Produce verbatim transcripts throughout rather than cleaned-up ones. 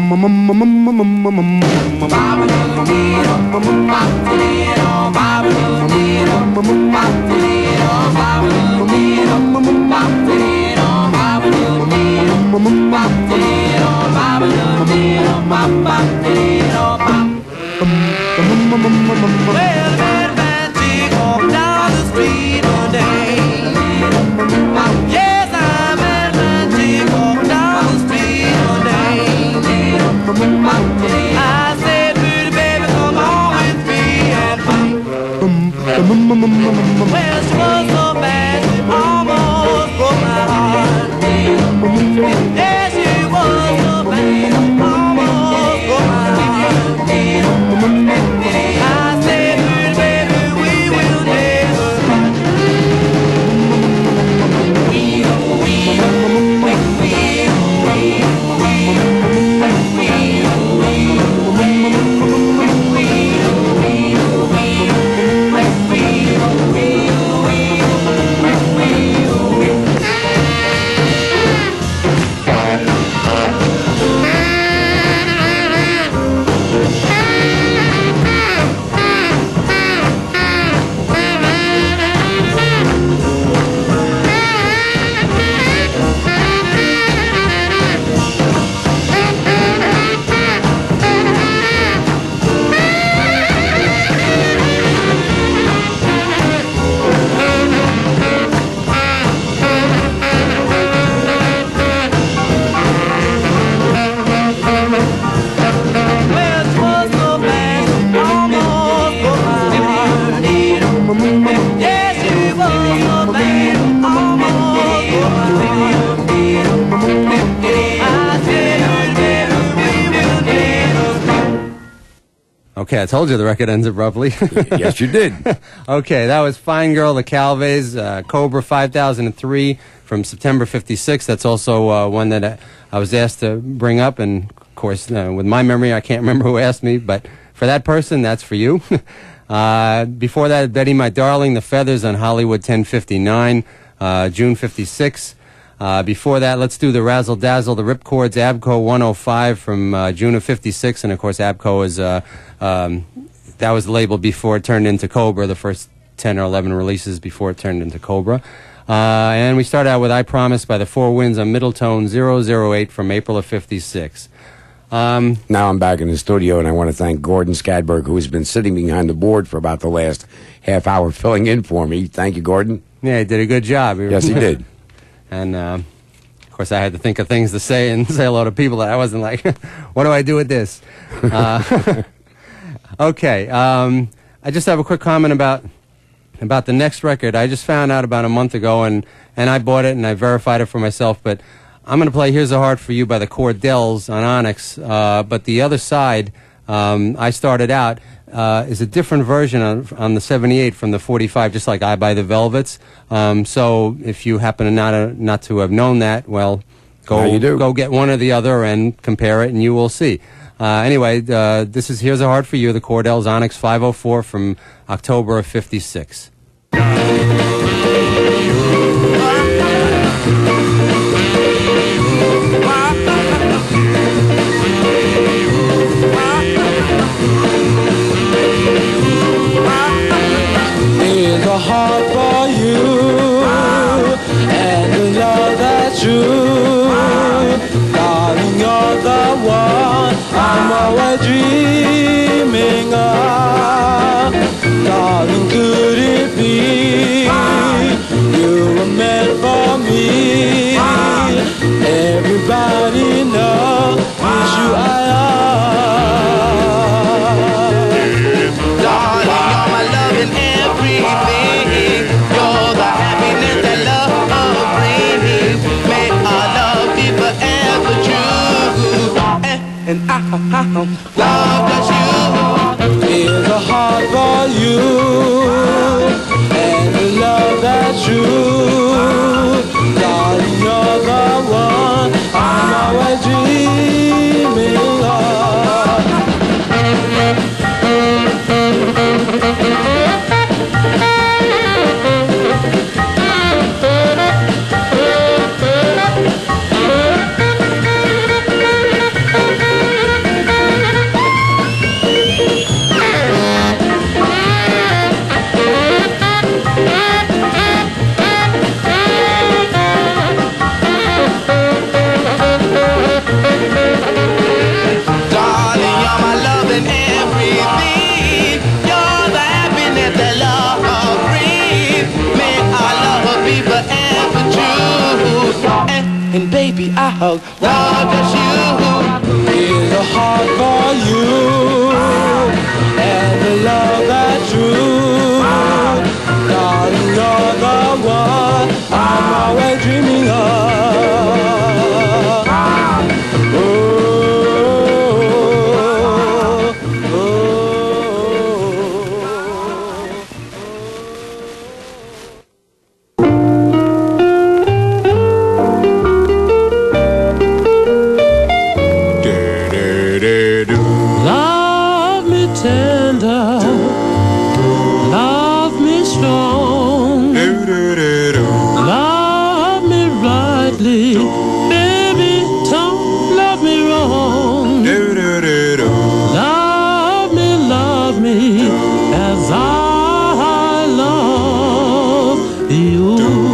Okay, I told you the record ends abruptly. Yes, you did. Okay, that was Fine Girl, the Calvays, uh, Cobra five thousand three from September fifty-six. That's also uh, one that I, I was asked to bring up, and of course, uh, with my memory, I can't remember who asked me, but for that person, that's for you. uh, before that, Betty My Darling, The Feathers on Hollywood ten fifty-nine, uh, June fifty-six. Uh, before that, let's do the Razzle Dazzle, the Ripcords, Abco one oh five from uh, June of fifty-six, and of course Abco is, uh, um, that was the label before it turned into Cobra, the first ten or eleven releases before it turned into Cobra. Uh, and we start out with I Promise by the Four Winds on Middletone zero zero eight from April of fifty-six. Um, now I'm back in the studio, and I want to thank Gordon Skadberg, who has been sitting behind the board for about the last half hour filling in for me. Thank you, Gordon. Yeah, he did a good job. Yes, he did. And, uh, of course, I had to think of things to say and say hello to people that I wasn't like, what do I do with this? Uh, okay, um, I just have a quick comment about about the next record. I just found out about a month ago, and, and I bought it, and I verified it for myself, but I'm going to play Here's a Heart for You by the Cordells on Onyx, uh, but the other side, um, I started out, Uh, is a different version on, on the seventy-eight from the forty-five, just like I Buy the Velvets. Um, so if you happen to not uh, not to have known that, well, go go get one or the other and compare it, and you will see. Uh, anyway, uh, this is Here's a Heart for You, the Cordells Onyx five oh four from October of fifty-six. A heart for you and the love that's true, darling, you're the one I'm always dreaming of. Darling, could it be you were meant for me? Everybody knows it's you I love. Darling, you're my love and everything. And I love that you. Here's a heart for baby, I hug. Lord, just you. With a heart for you and a love that's true, darling, you're the one I'm always dreaming of. Oh, oh, oh. Love me tender, love me strong, love me rightly, baby, don't love me wrong. Love me, love me as I love you.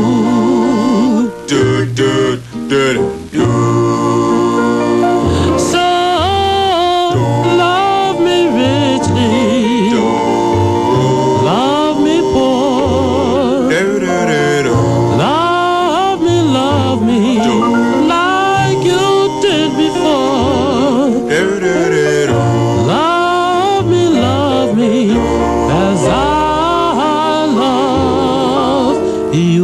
So love me richly, love me poor, love me, love me like you did before. Love me, love me as I love you.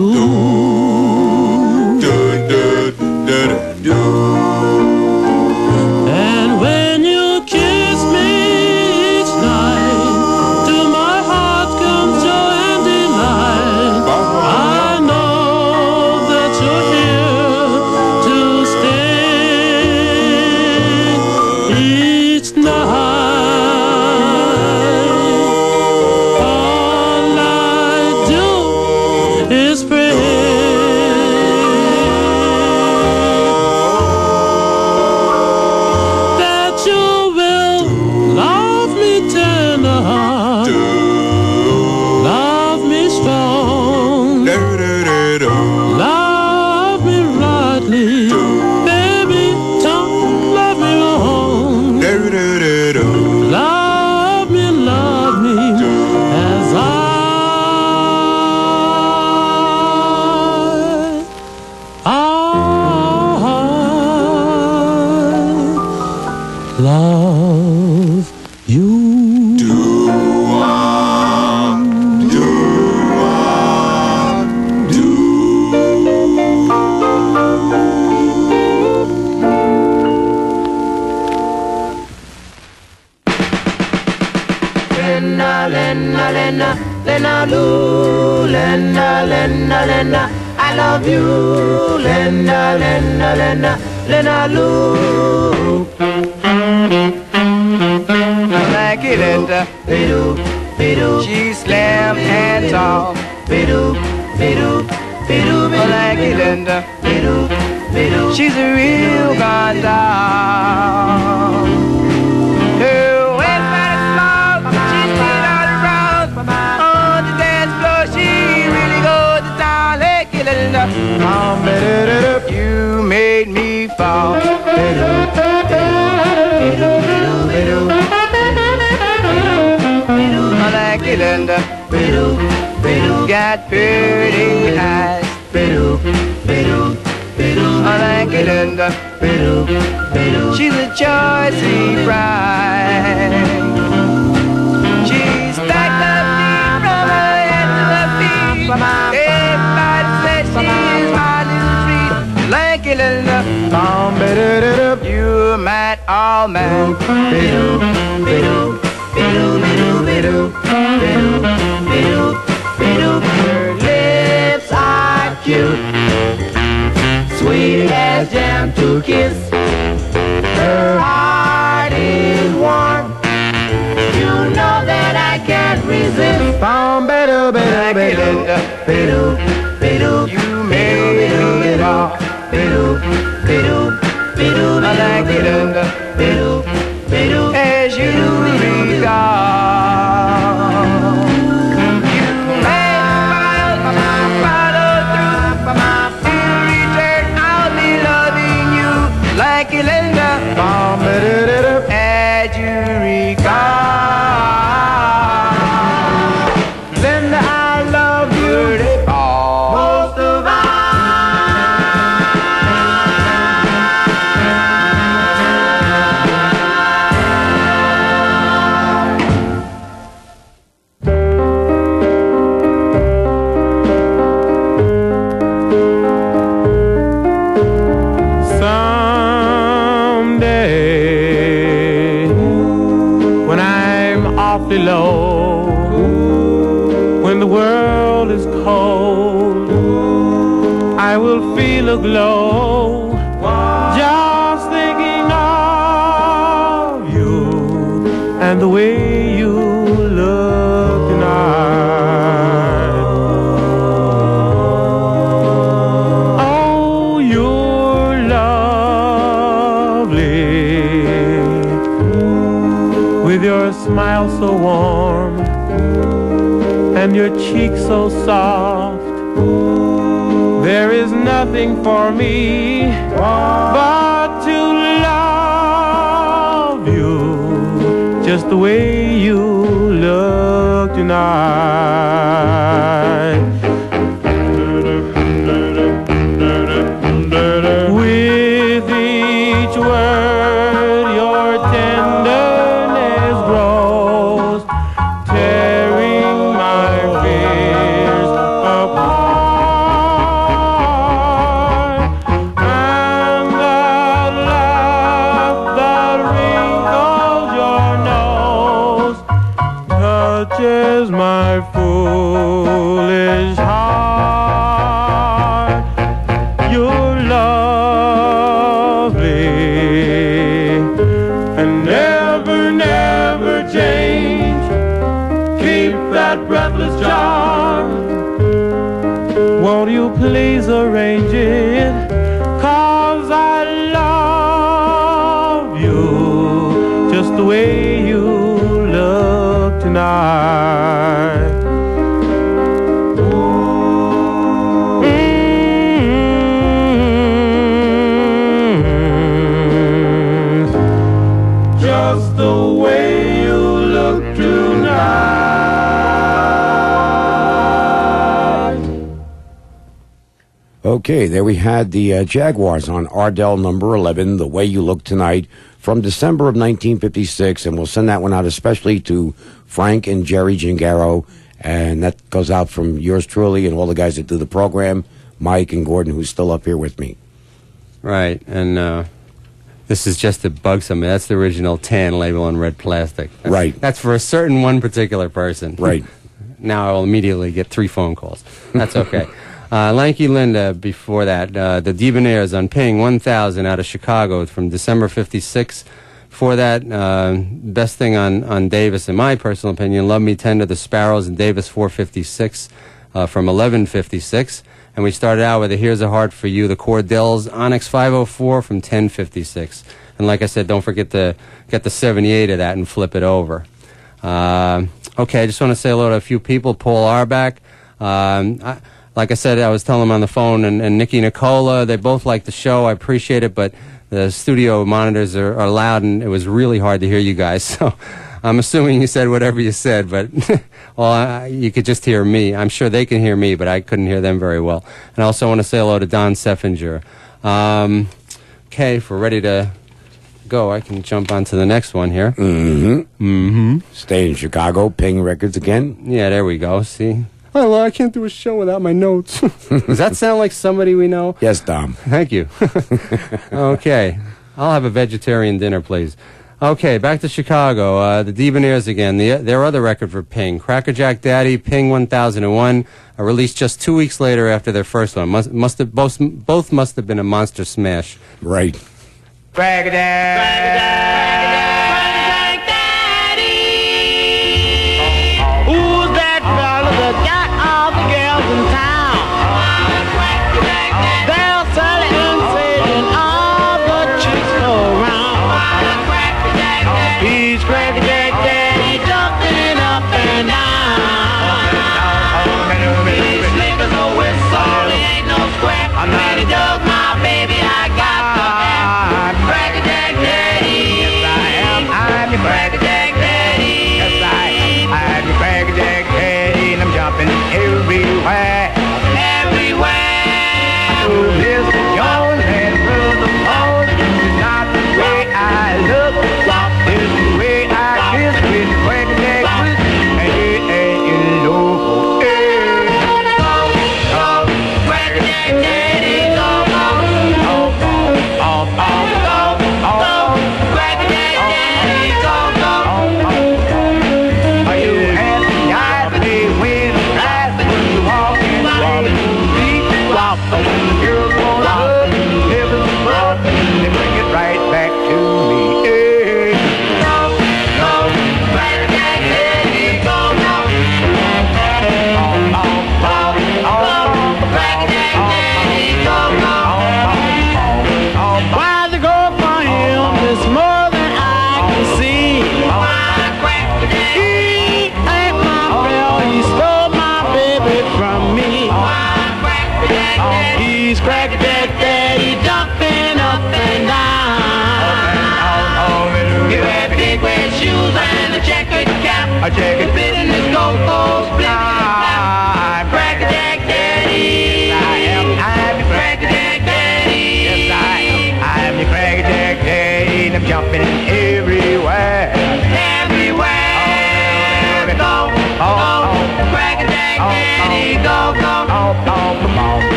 And when you kiss me each night, to my heart comes joy and delight. I know that you're here to stay each night. All I do is pray that you will love me tender, love me strong, love me rightly, baby, don't love me wrong. Love me, love me as I I love you. Lena, Lena, Lena, Lena, Lou, Lena, Lena, Lena, I love you. Lena, Lena, Lena, Lena, Lou. Like it, Linda, Bidoo, Bidoo. She slim and tall. Bidoo, Bidoo, Bidoo, Bidoo. Like it, Linda, Bidoo, Bidoo. She's a real gone doll. Her waistline is small, she's seen all around. On the dance floor, she really goes to town. Like it, Linda, um, you made me fall. Bidoo, Bidoo, Bidoo, Bidoo. I like it, Linda. Bidoo, Bidoo. Got pretty eyes. Bidoo, Bidoo, Bidoo. I like it, Linda. Bidoo, Bidoo. She's a choicy bride. She's stacked up deep from her head to her feet. Everybody says she's my little treat. Like it, Linda. You might all man. Bidoo, Bidoo. Bidoo, bidoo, bidoo, bidoo, bidoo, bidoo. Her lips are cute, sweet as jam to kiss. Her heart is warm. You know that I can't resist. Bom, bidoo, bidoo, bidoo, bidoo, bidoo. You made me fall. Bidoo, bidoo, bidoo. I like it under. Bidoo, bidoo. As you regard. You made my follow through. In return, I'll be loving you like a Linda. As you regard. Linda, I love you. feel a glow just thinking of you and the way you look tonight. Oh, you're lovely with your smile so warm and your cheeks so soft. There is nothing for me but to love you just the way you look tonight. With each word your tenderness grows, tearing my fears apart. And that laugh that wrinkles your nose touches my foolish heart. You're lovely and never, never change. Keep that breathless charm. Won't you please arrange it? 'Cause I love you just the way you look tonight. Mm, just the way you look tonight. Okay, there we had the uh, Jaguars on Ardell number eleven, The Way You Look Tonight, from December of nineteen fifty-six, and we'll send that one out especially to Frank and Jerry Gingaro, and that goes out from yours truly and all the guys that do the program, Mike and Gordon, who's still up here with me. Right, and uh, this is just to bug somebody. That's the original tan label on red plastic. That's, Right. That's for a certain one particular person. Right. Now I will immediately get three phone calls. That's okay. uh, Lanky Linda before that. Uh, the Debonaires on Ping one thousand out of Chicago from December fifty-six. Before that, uh, best thing on, on Davis, in my personal opinion, Love Me Tender, the Sparrows, and Davis four fifty-six uh, from eleven fifty-six. And we started out with a Here's a Heart for You, the Cordells, Onyx five oh four from ten fifty-six. And like I said, don't forget to get the seventy-eight of that and flip it over. Uh, okay, I just want to say hello to a few people. Paul Arbach. Um, I, like I said, I was telling him on the phone, and, and Nikki Nicola, they both like the show. I appreciate it, but the studio monitors are, are loud, and it was really hard to hear you guys. So I'm assuming you said whatever you said, but well, I, you could just hear me. I'm sure they can hear me, but I couldn't hear them very well. And I also want to say hello to Don Seffinger. Um, okay, if we're ready to go, I can jump on to the next one here. Mm-hmm. Mm-hmm. Stay in Chicago, Ping Records again. Yeah, there we go. See? Well, I can't do a show without my notes. Does that sound like somebody we know? Yes, Dom. Thank you. Okay. I'll have a vegetarian dinner, please. Okay, back to Chicago. Uh, the Debonaires again. The, their other record for Ping. Crackerjack Daddy, Ping one thousand one, uh, released just two weeks later after their first one. Must, must have, both, both must have been a monster smash. Right. Crackerjack, Crackerjack, Crackerjack Daddy. Who's that fella that got all the girls in town? Crackerjack Daddy. They'll sell it and say and all the chicks go around. Crackerjack Daddy. He's Crackerjack Daddy, jumping up and down. He's slick as a whistle, he ain't no scrap. I'm not a dog, my baby, I got the Crackerjack Daddy.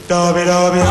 Dobby, dobby,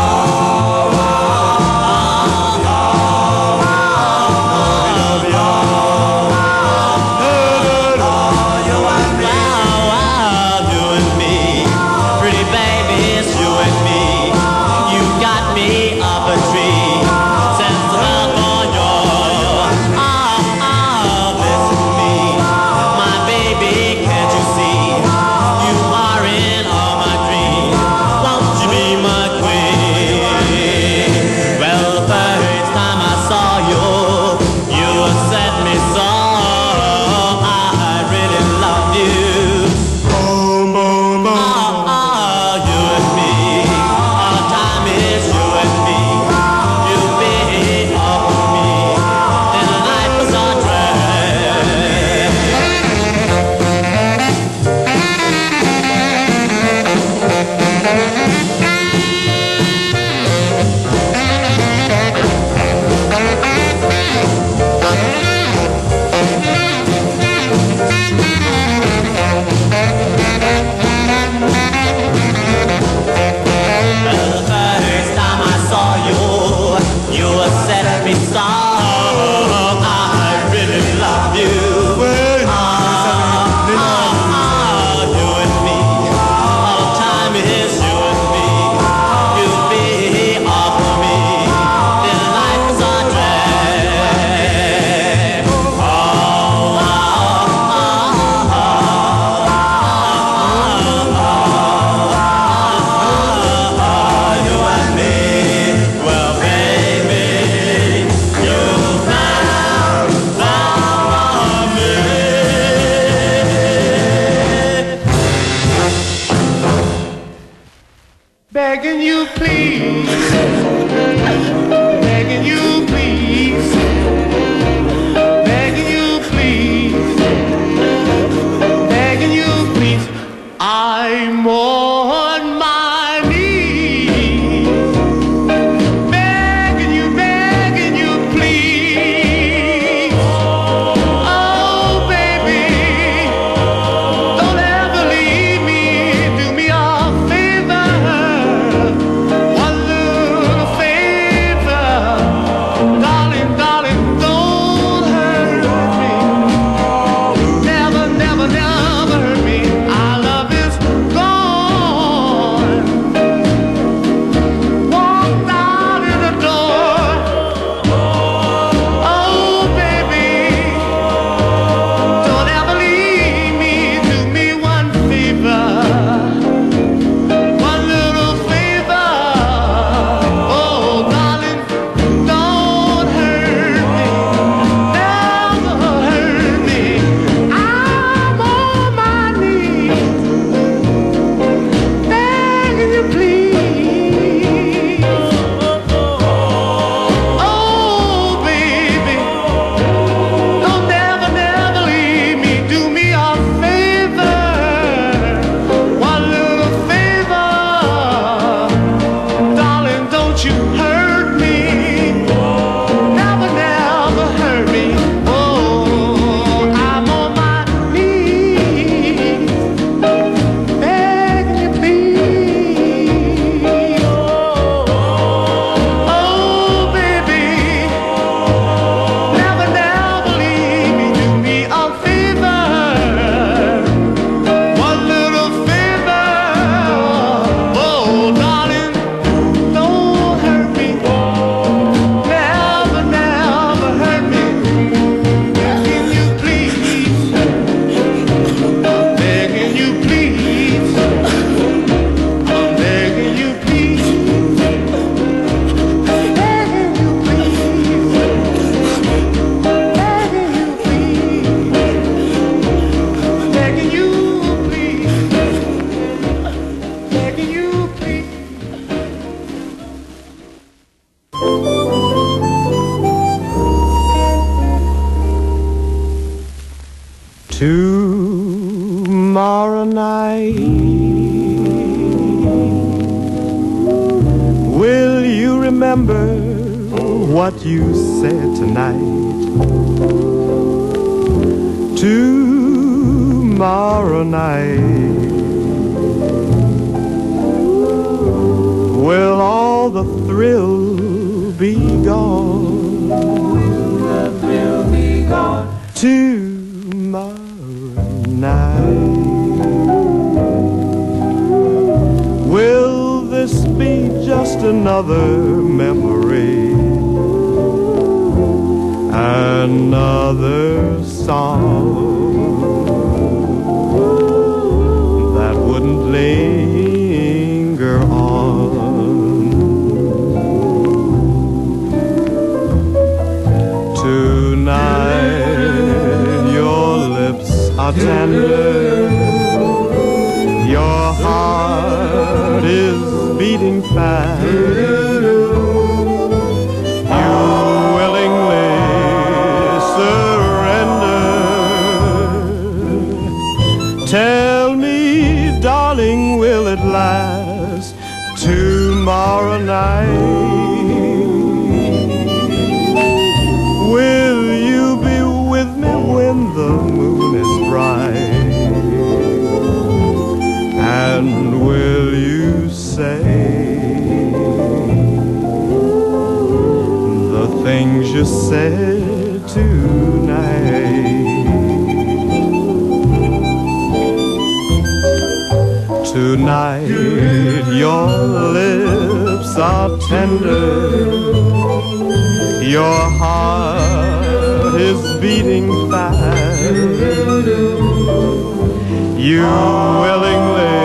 begging you please, begging you please, begging you please, begging you please. I'm on my knees, begging you, begging you please. Oh baby, don't ever leave me. Do me a favor. One little favor, darling, darling, don't hurt me. Never, never, never hurt me. Our love is gone. Walked out in the door. Oh, baby, don't ever leave me. Do me one favor. One little favor, oh darling, don't hurt me, never hurt me. I'm on my knees, begging you please. Oh baby, don't never, never leave me. Do me a favor, one little favor. Darling, don't you hurt me. Never, never hurt me. Oh, I'm on my knees, begging you please. Oh, baby, never, never leave me. Do me a favor, one little favor. Oh, darling, don't hurt me. Never, never hurt me. Begging you please, begging you please, I'm begging you please, begging you please, begging you please, begging you please, begging you please. Tomorrow night, will you remember what you said tonight? Tomorrow night, thrill be gone. The thrill be gone tomorrow night. Will this be just another memory? Another song that wouldn't linger on. Tonight your lips are tender, your heart is beating fast. You willingly surrender. Tell me, darling, will it last tomorrow night? Will you be with me when the moon is bright? And will you say the things you said tonight? Tonight your lips are tender, your heart is beating fast. You willingly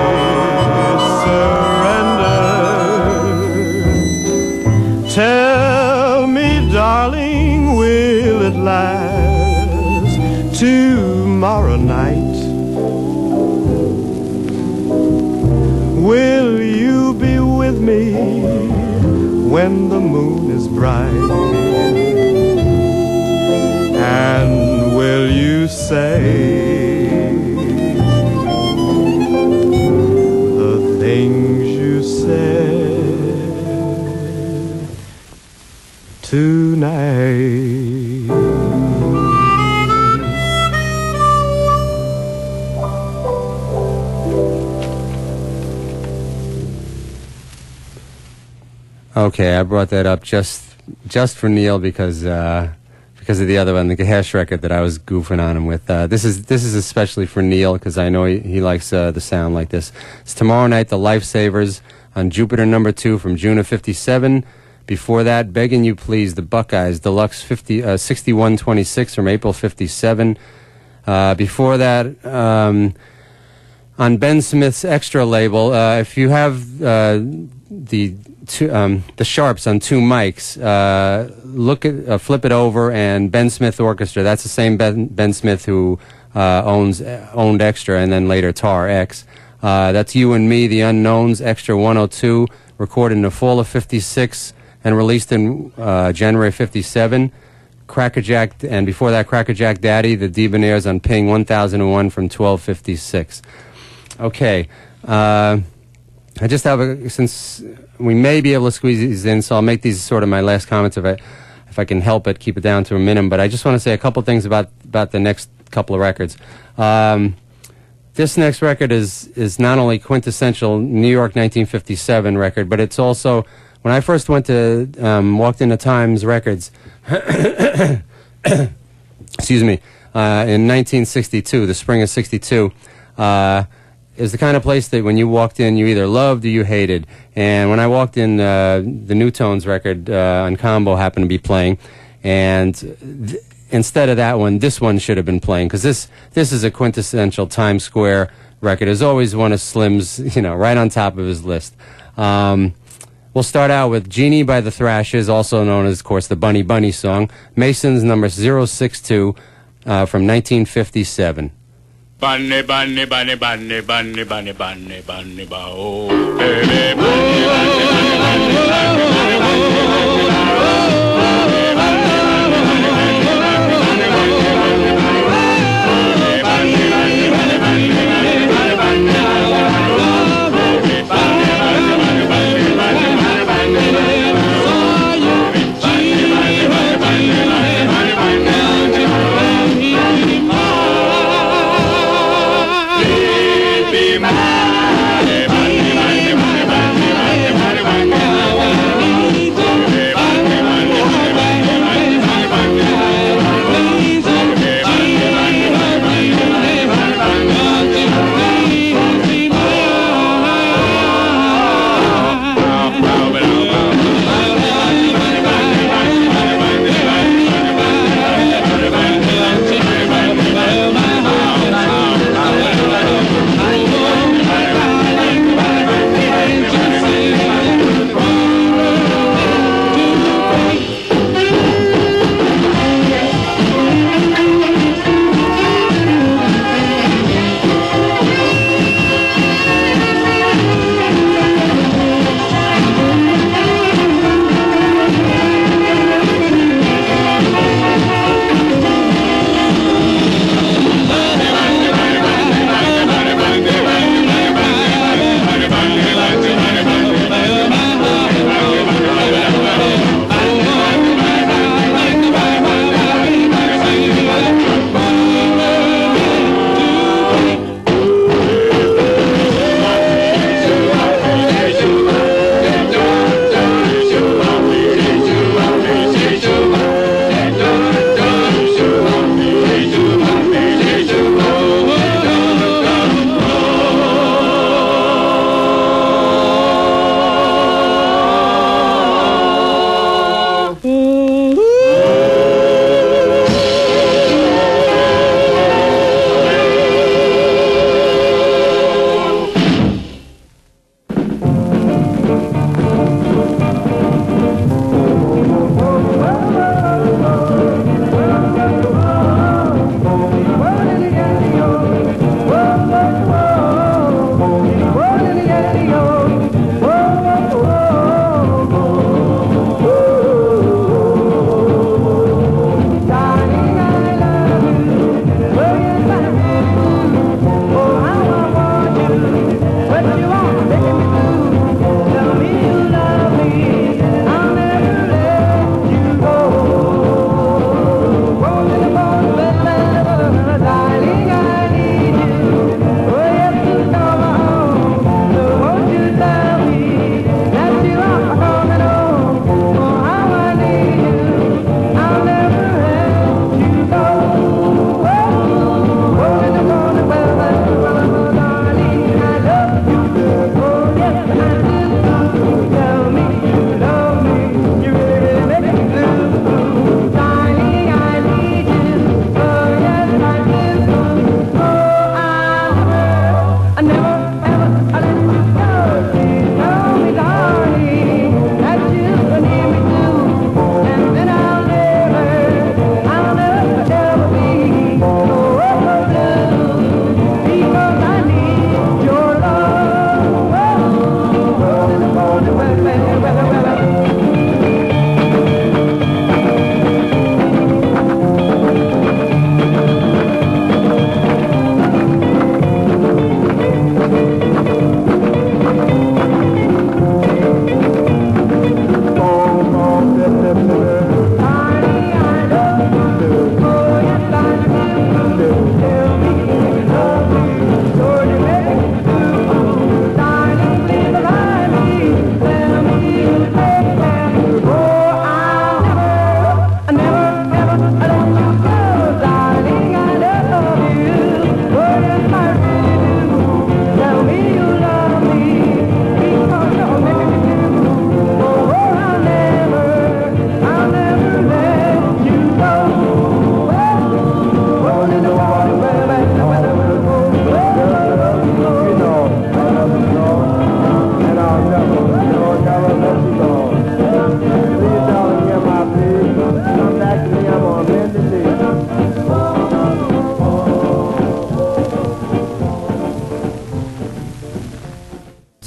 surrender. Tell me, darling, will it last tomorrow night? Will you be with me when the moon is bright? And will you say the things you said tonight? Okay, I brought that up just just for Neil because uh, because of the other one, the Gahesh record that I was goofing on him with. Uh, this is this is especially for Neil because I know he, he likes uh, the sound like this. It's tomorrow night, the Lifesavers on Jupiter number two from June of fifty-seven. Before that, Begging You Please, the Buckeyes, Deluxe fifty, uh, sixty-one twenty-six from April fifty-seven. Uh, before that, um, on Ben Smith's Extra label, uh, if you have uh, the two, um, the sharps on two mics, uh, look at uh, flip it over, and Ben Smith Orchestra. That's the same Ben, Ben Smith who uh, owns owned Extra and then later Tar X. Uh, that's You and Me, The Unknowns, Extra one oh two, recorded in the fall of fifty-six and released in uh, January fifty-seven. Crackerjack, and before that, Crackerjack Daddy, The Debonaires on Ping one thousand one from twelve fifty-six. Okay. Uh, I just have a, since we may be able to squeeze these in, so I'll make these sort of my last comments if I, if I can help it, keep it down to a minimum. But I just want to say a couple things about, about the next couple of records. Um, this next record is, is not only quintessential New York nineteen fifty-seven record, but it's also, when I first went to, um, walked into Times Records, excuse me, uh, in nineteen sixty-two, the spring of sixty-two, uh, is the kind of place that when you walked in, you either loved or you hated. And when I walked in, uh, the New Tones record uh, on Combo happened to be playing, and th- instead of that one, this one should have been playing, because this this is a quintessential Times Square record. It's always one of Slim's, you know, right on top of his list. Um, we'll start out with Genie by the Thrashers, also known as, of course, the Bunny Bunny song. Mason's number zero six two uh, from nineteen fifty-seven. Bunny, bunny, bunny, bunny, bunny, bunny, bunny, bunny, oh, baby, bunny, bunny, bunny, bunny,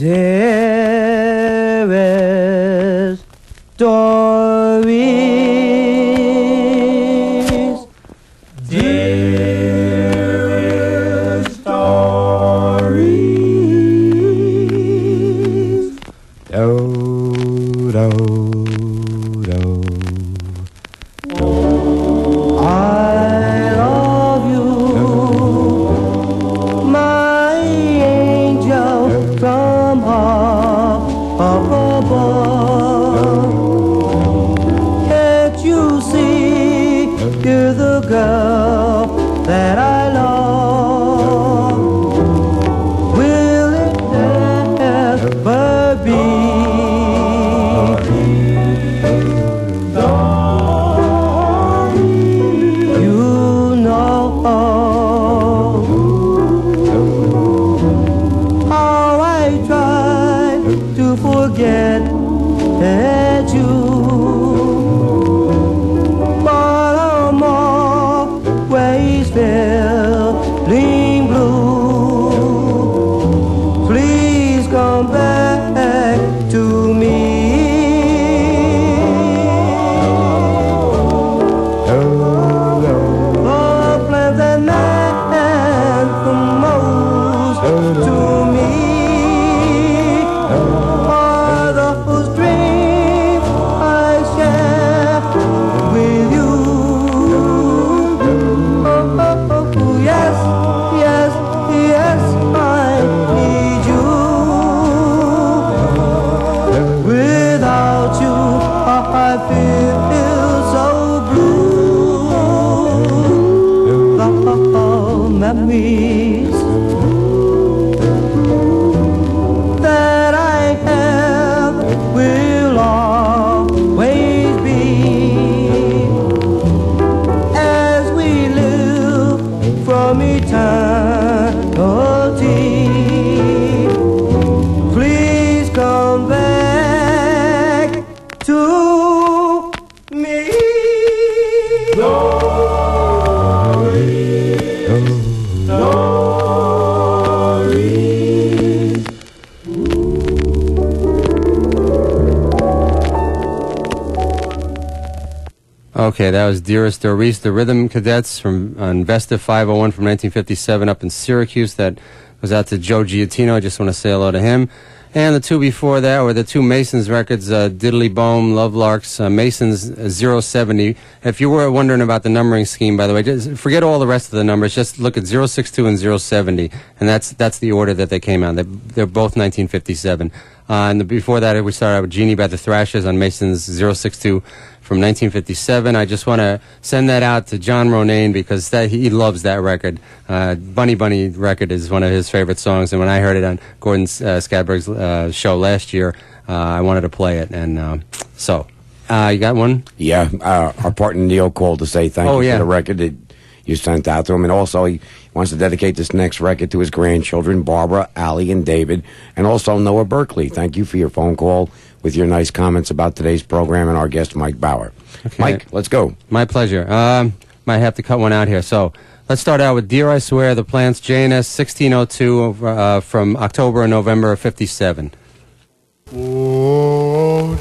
Dearest Doris, dearest Doris, do do do. I love you, my angel from up above. Can't you see you're the girl that I love? Will it ever be? You know how I tried to forget you, but I'm always feeling blue. Please come back to me. The plans that man promotes to me are those dreams I share with you. Oh, oh, oh, yes, yes, yes, I need you. Without you, I feel so blue. The memories that I have will always be as we live from eternity. Please come back to me. Okay, that was Dearest Doris, the Rhythm Cadets from uh, Investa five oh one from nineteen fifty-seven up in Syracuse. That goes out to Joe Giattino. I just want to say hello to him. And the two before that were the two Masons records, uh, Diddley Bohm, Love Larks, uh, Masons uh, zero seventy. If you were wondering about the numbering scheme, by the way, just forget all the rest of the numbers. Just look at zero six two and zero seventy, and that's that's the order that they came out. They, they're both nineteen fifty-seven. Uh, and the, before that, we started out with Jeannie by the Thrashers on Masons zero six two from nineteen fifty-seven. I just want to send that out to John Ronayne because that, he loves that record. Uh, Bunny Bunny record is one of his favorite songs, and when I heard it on Gordon uh, Skadberg's uh, show last year, uh, I wanted to play it. And uh, so, uh, you got one? Yeah, uh, our partner Neil called to say thank Oh, you yeah. for the record that you sent out to him. And also, he wants to dedicate this next record to his grandchildren, Barbara, Allie, and David, and also Noah Berkeley. Thank you for your phone call with your nice comments about today's program and our guest, Mike Bauer. Okay. Mike, let's go. My pleasure. Um, might have to cut one out here. So let's start out with Dear I Swear, the Plants, J N S sixteen oh two uh, from October and November of fifty-seven. Oh,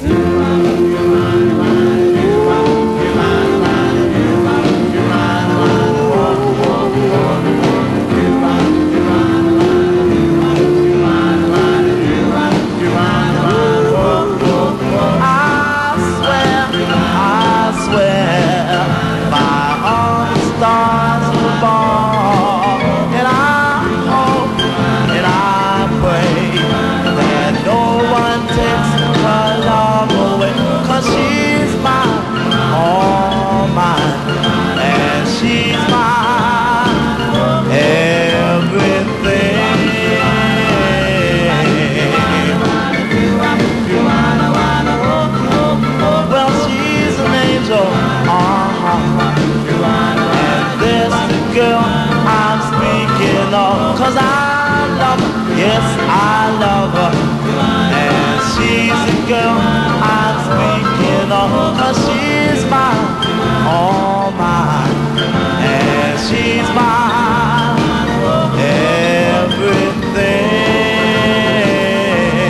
Cause I love her, yes I love her. And she's the girl I'm speaking of. Cause she's mine, all mine. And she's mine, everything.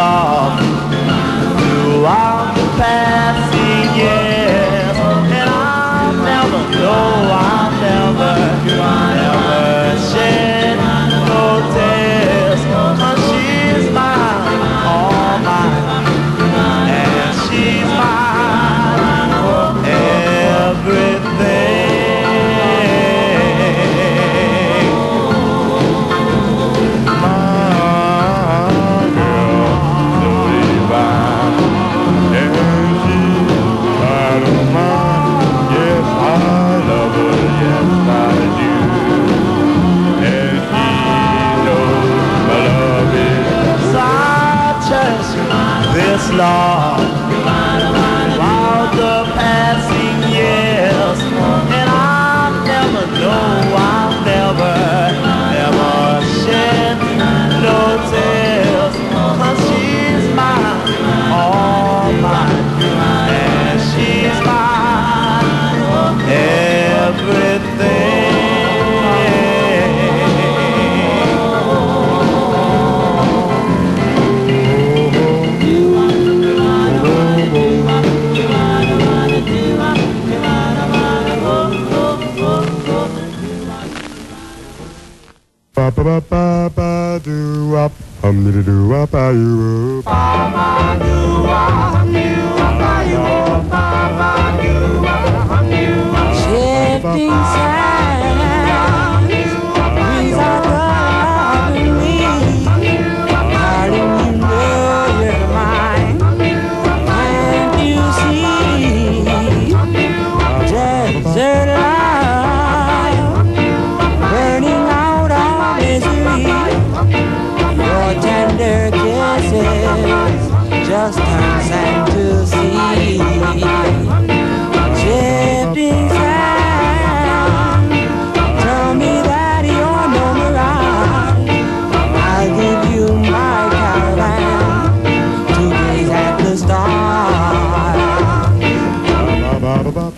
love throughout the passing years, and I'll never know, I'll never, never shed no tears, 'cause she's mine, all mine, and she's mine for everything. This love throughout the passing years, and I'll never know, I'll never, never shed no tears, 'cause she's mine, all mine, and she's mine, everything. Ba ba ba ba ba do up hum dee doo up ba you ba ba do up hum you ba you ba ba do up hum you Shifting sands, breeze are driving me, darling, you know you're mine. Can't you see? Desert light burning out our misery. Your tender kisses just turn sand to sea. Shifting sand, tell me that you're no mirage. I'll give you my caravan to gaze at the stars. ba ba ba.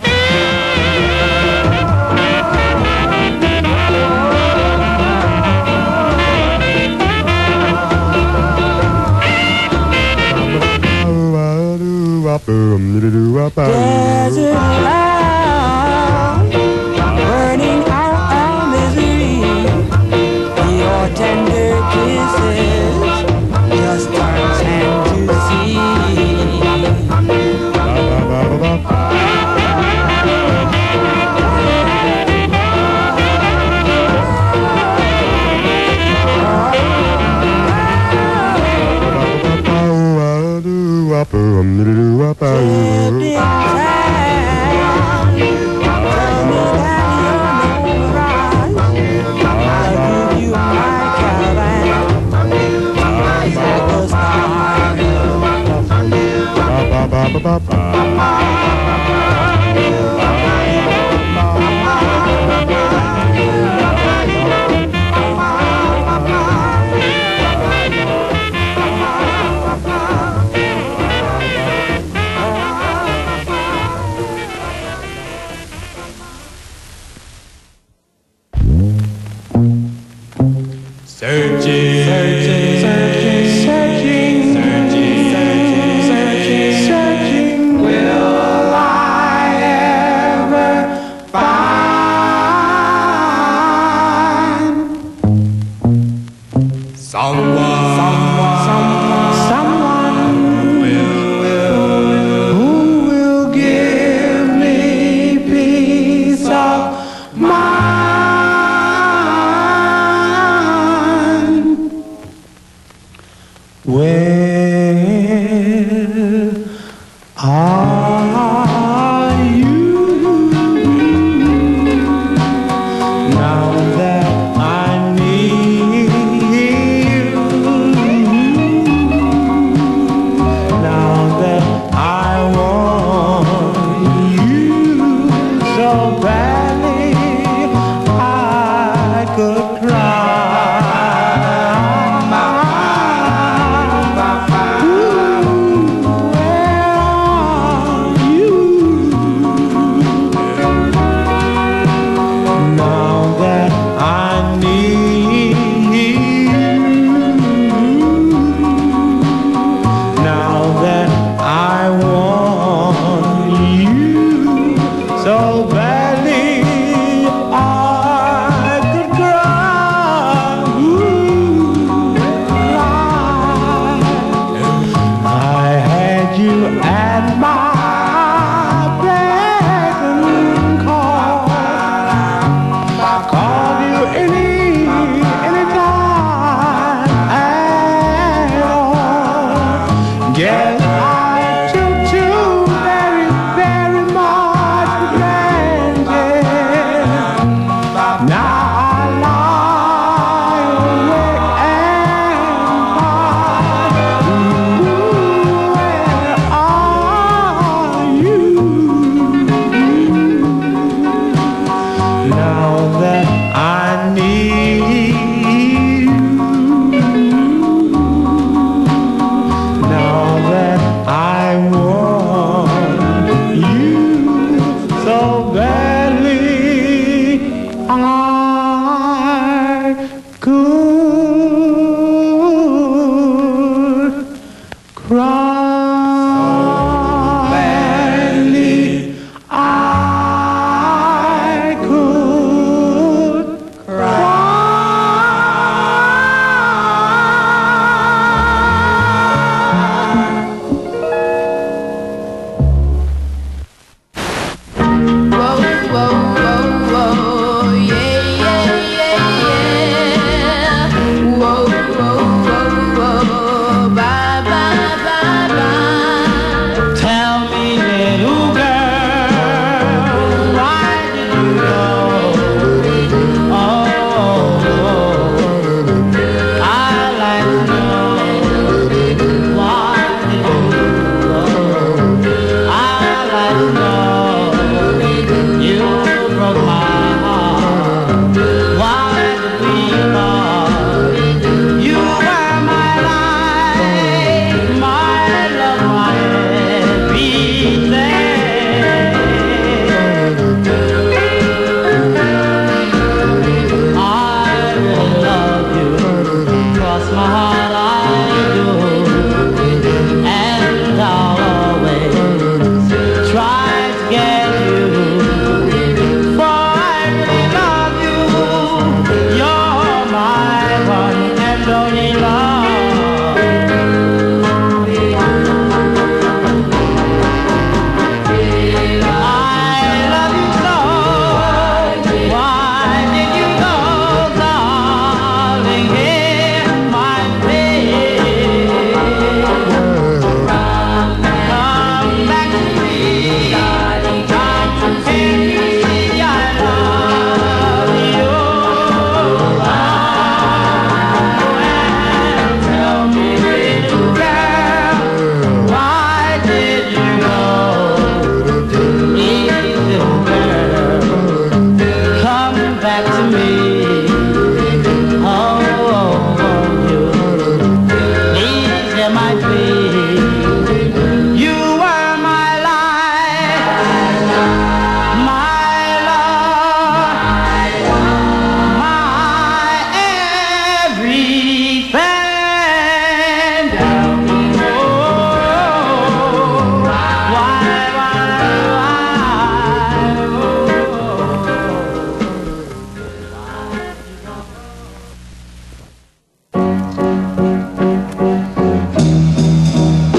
Desert light burning out our misery. Your tender kisses just turn sand to sea. Shifting sand, tell me that you're no mirage. I'll give you my caravan to gaze at the Searching, searching, searching, searching, searching, searching, searching, searching. Will I ever find someone, someone, someone, someone will, will, who will give me peace of mind? Where are you now that I need you? Now that I want you so badly, I could cry. You Yes, I took you very, very much for granted. Now I lie awake and where are you? Now that I need you, now that I want you so badly, I could cry. Badly, I could Whoa, whoa, whoa, whoa, yeah, yeah, yeah, yeah. Whoa, whoa, whoa, whoa, bye, bye, bye, bye. Tell me, little girl, why did you go? Oh, I'd like to know, why did you go? I'd like to know, you broke my heart. Why did we part? You were my life, my love, my everything. I really love you, cross my heart I do, and I'll always try to get you, for I really love you. You're my one and only love. I love you so. Why did you go, darling? Hear my plea. Come back to me. Come here, you see I love you. And tell me, little girl, why did you go? Little girl, come back to me. Oh, won't you? Please hear my plea. You were my life, my love, my everything. Oh, why, why, why, oh.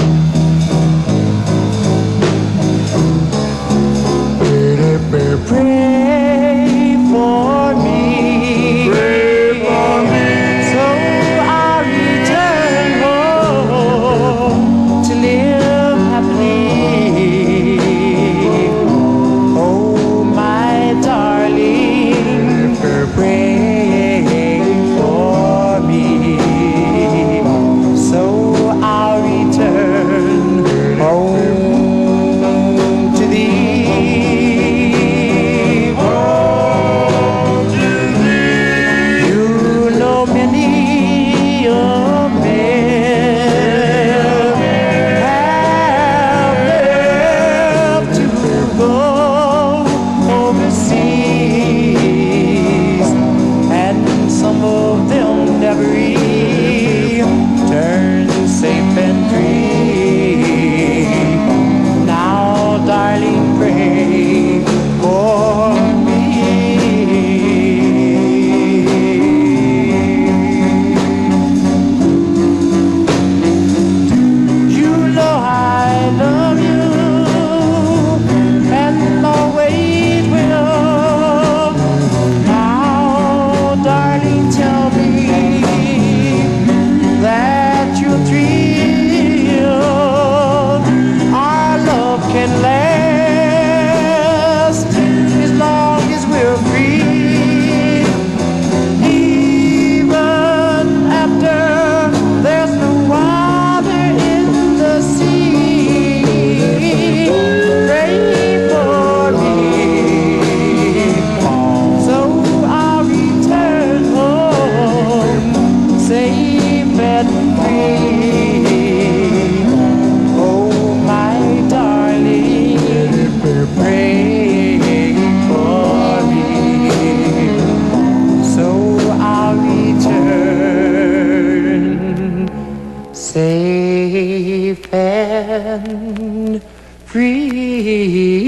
safe and free.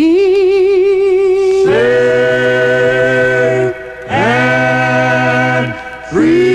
Safe and free.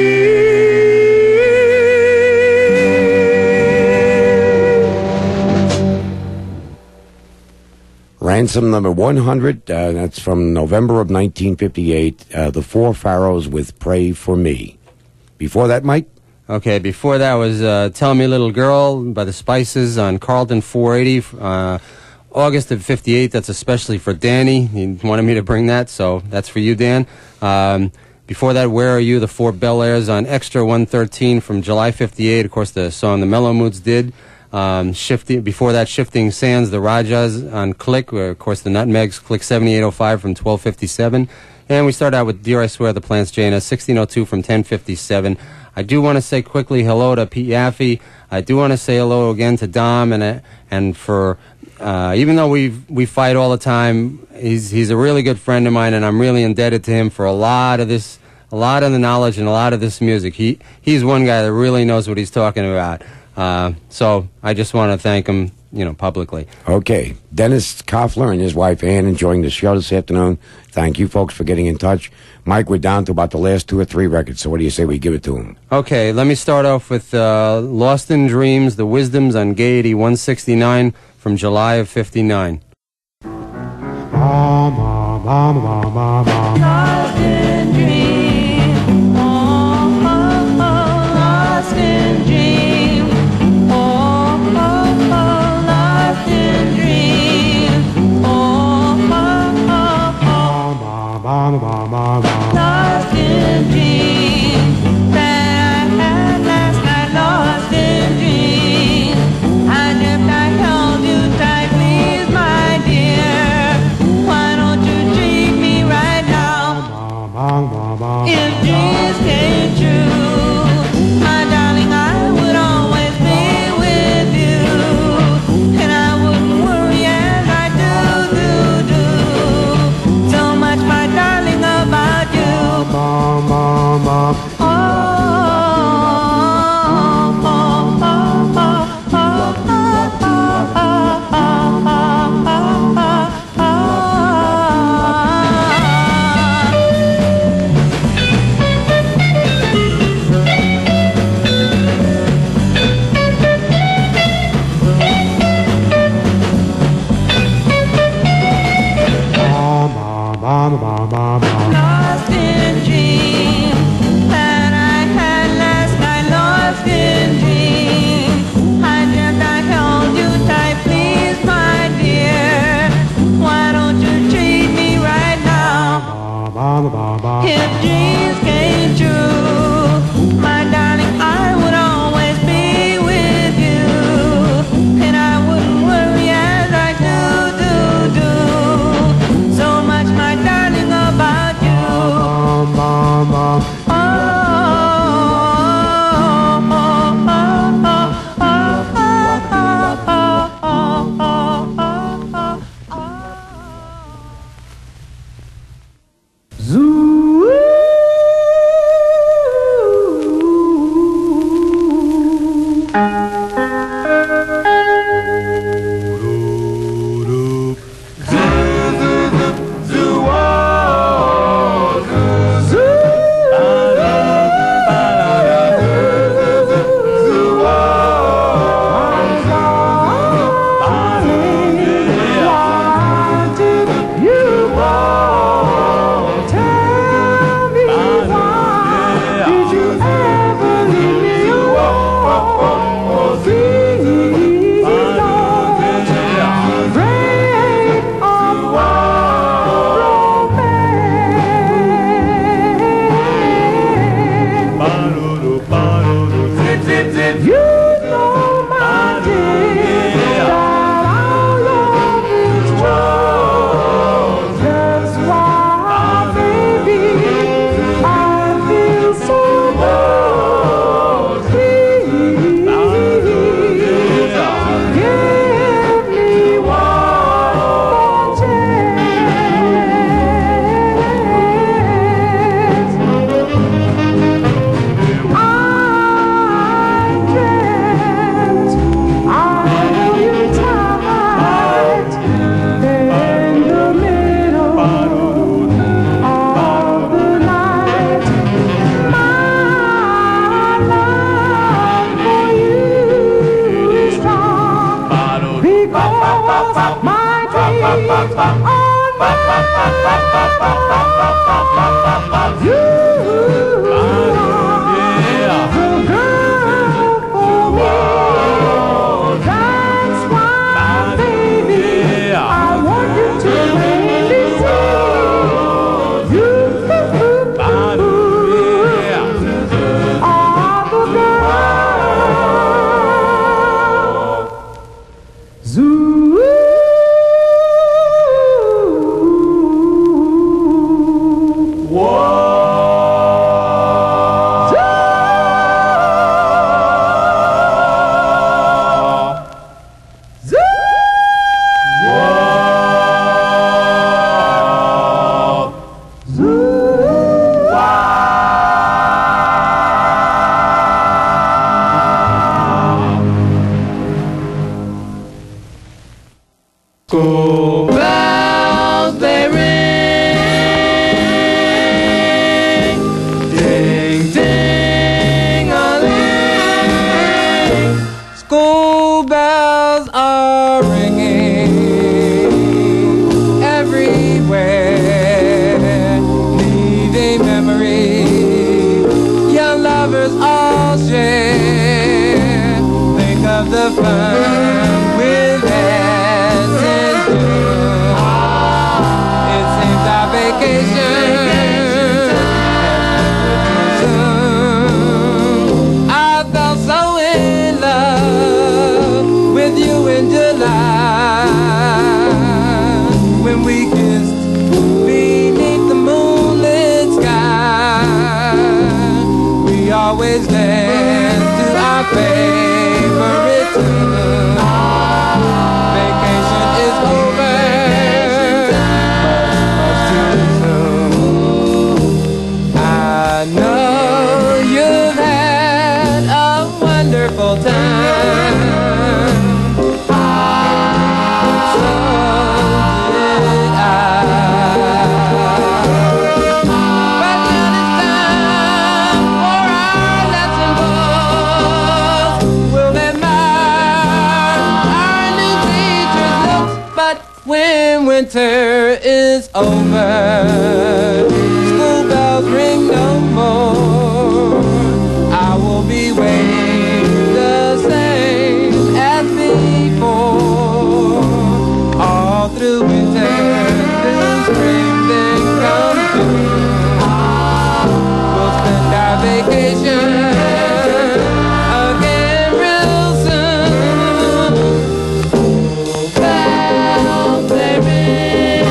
Ransom number one hundred, uh, that's from November of nineteen fifty-eight, uh, The Four Pharaohs with Pray For Me. Before that, Mike? Okay, before that was uh, Tell Me Little Girl by the Spices on Carlton four eighty, uh, August of fifty-eight. That's especially for Danny. He wanted me to bring that, so that's for you, Dan. Um, before that, Where Are You, the Four Bel Airs on Extra one thirteen from July fifty-eight. Of course, the song the Mellow Moods did. Um, shifting, before that, Shifting Sands, the Rajas on Click, where, of course, the Nutmegs, Click seventy-eight oh five from twelve fifty-seven. And we start out with Dear I Swear, the Plants, J N S sixteen oh two from ten fifty-seven. I do want to say quickly hello to Pete Yaffe. I do want to say hello again to Dom, and uh, and for, uh, even though we we fight all the time, he's he's a really good friend of mine, and I'm really indebted to him for a lot of this, a lot of the knowledge and a lot of this music. He He's one guy that really knows what he's talking about. Uh, so I just want to thank him, you know, publicly. Okay. Dennis Koffler and his wife Ann enjoying the show this afternoon. Thank you, folks, for getting in touch. Mike, we're down to about the last two or three records, so what do you say we give it to him? Okay, let me start off with uh, Lost in Dreams, The Wisdoms on Gaiety one sixty-nine from July of fifty-nine. Mama, mama, mama, mama. Lost in dreams, oh, oh, oh, lost in dreams, oh, oh, oh, lost in dreams, oh, oh, oh, Mama, mama, mama, mama. lost in dreams, that I had last night, lost in dreams. I dreamt I held you tightly, my dear. Why don't you treat me right now? my dreams on you. School bells they ring, ding ding-a-ling. School bells are ringing everywhere, leaving memory. Young lovers all share. Think of the fun we've had. I felt so in love with you in July when we kissed beneath the moonlit sky. We always danced to our favorite tune. Vacation is over. I know you've had a wonderful time. So did I. But now it's time for our lesson books. We'll admire our new teacher's looks. But when winter is over, school bells ring no more. I will be waiting the same as before. All through winter, through spring, then come June. We'll spend our vacation again real soon. School bells they ring.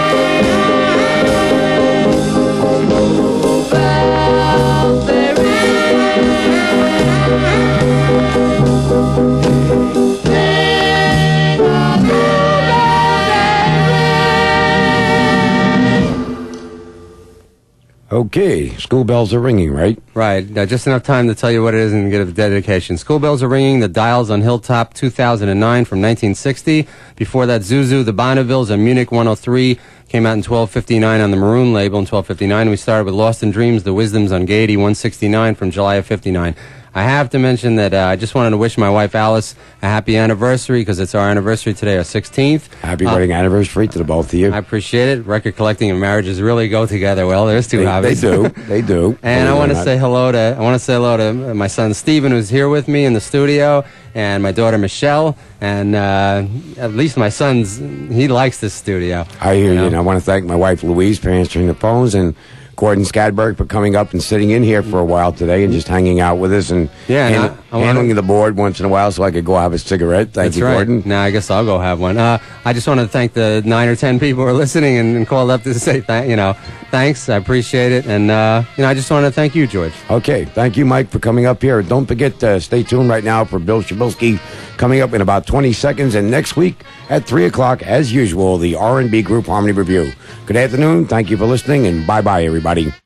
Okay, school bells are ringing, right? Right. Now, just enough time to tell you what it is and get a dedication. School bells are ringing. The Dials on Hilltop two thousand nine from nineteen sixty. Before that, Zuzu, the Bonnevilles, and Munich one oh three came out in twelve fifty-nine on the Maroon label in twelve fifty-nine. We started with Lost in Dreams, The Wisdoms on Gaiety one sixty-nine from July of fifty-nine. I have to mention that uh, I just wanted to wish my wife Alice a happy anniversary because it's our anniversary today, our sixteenth. Happy wedding uh, anniversary to the both of you. I appreciate it. Record collecting and marriages really go together well. There's two they, hobbies. They do. They do. And I want to say hello to I want to say hello to my son Stephen, who's here with me in the studio, and my daughter Michelle, and uh, at least my son's he likes this studio. I hear you, know? and I want to thank my wife Louise for answering the phones, and Gordon Skadberg for coming up and sitting in here for a while today and just hanging out with us and yeah, hand, no, I handling wanna, the board once in a while so I could go have a cigarette. Thank that's you, right. Gordon. Now I guess I'll go have one. Uh, I just want to thank the nine or ten people who are listening and, and called up to say th- you know thanks. I appreciate it, and uh, you know I just want to thank you, George. Okay, thank you, Mike, for coming up here. Don't forget to stay tuned right now for Bill Shabilsky coming up in about twenty seconds, and next week at three o'clock, as usual, the R and B Group Harmony Review. Good afternoon. Thank you for listening, and bye bye, everybody.